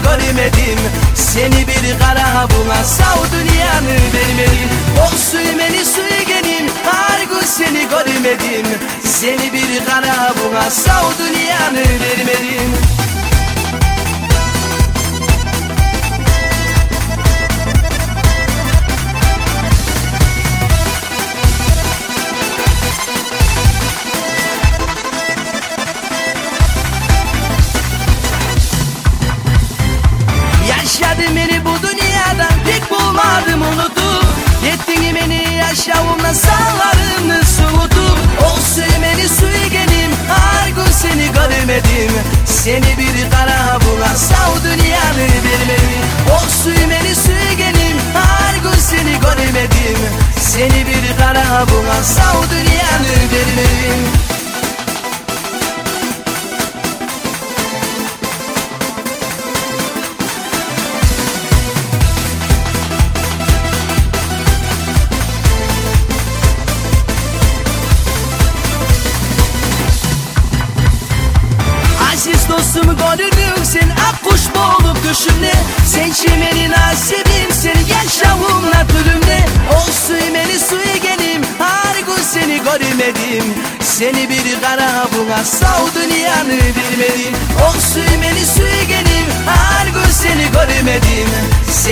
görmedim. Seni bir kara buna sav dünyanı vermedim. O süymeni süygenim her gün seni görmedim. Seni bir kara buna sav dünyanı vermedim. Yaşadım beni bu dünyadan pek bulmadım unutup. Yettin beni yaşamımda sallarını soğutup. O süymeni süygenim her gün seni görmedim. Seni bir kara buna sav dünyanı vermedim. O süymeni süygenim her gün seni görmedim. Seni bir kara buna sav dünyanı vermedim. Aziz dostum görünüm sen akkuş boğulup düşümde. Sen çimeni nasibim sen yaşamımla türümde. O süymeni süygenim her gün seni görmedim. Seni bir kara buna sav dünyanı vermedim. O süymeni süygenim her gün seni görmedim.